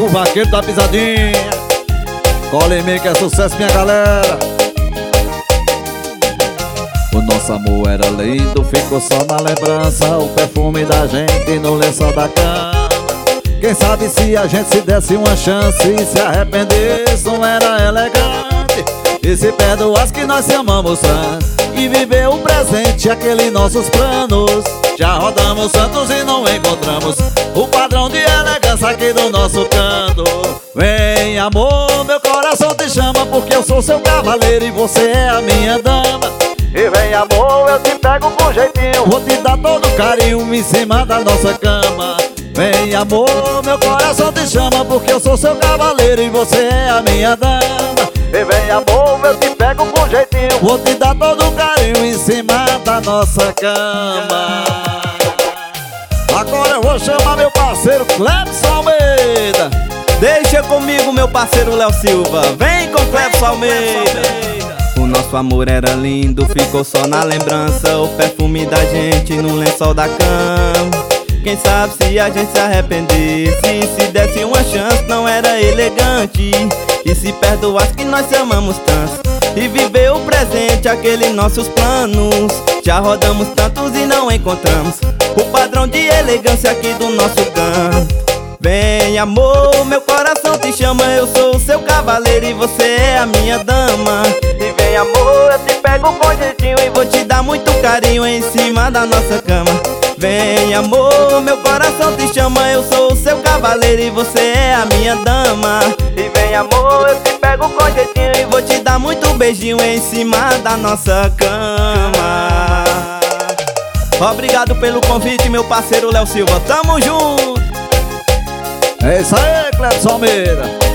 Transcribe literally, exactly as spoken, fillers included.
o vaqueiro da pisadinha. Cola em mim que é sucesso, minha galera. O nosso amor era lindo, ficou só na lembrança. O perfume da gente no lençol da cama. Quem sabe se a gente se desse uma chance e se arrependesse, não era elegante. E se perdoasse que nós se amamos tanto e viver o presente, aqueles nossos planos. Já rodamos santos e não encontramos o padrão de elegância aqui do nosso canto. Vem amor, meu coração te chama, porque eu sou seu cavaleiro e você é a minha dama. E vem amor, eu te pego com jeitinho, vou te dar todo carinho em cima da nossa cama. Vem amor, meu coração te chama, porque eu sou seu cavaleiro e você é a minha dama. E vem amor, eu te pego com jeitinho, vou te dar todo carinho em cima da nossa cama. Agora eu vou chamar meu parceiro Clebson Almeida. Deixa comigo meu parceiro Léo Silva. Vem com Clebson Almeida. O nosso amor era lindo, ficou só na lembrança. O perfume da gente no lençol da cama. Quem sabe se a gente se arrependesse, se desse uma chance, não era elegante. E se perdoasse que nós se amamos tanto e viver o presente, aqueles nossos planos. Já rodamos tantos e não encontramos o padrão de elegância aqui do nosso canto. Vem amor, meu coração te chama, eu sou o seu cavaleiro e você é a minha dama. E vem amor, eu te pego com jeitinho e vou te dar muito carinho em cima da nossa cama. Vem amor, meu coração te chama, eu sou o seu cavaleiro e você é a minha dama. E vem amor, eu te pego com jeitinho e vou te dar muito beijinho em cima da nossa cama. Obrigado pelo convite, meu parceiro Léo Silva, tamo junto. É isso aí, Clebson Almeida.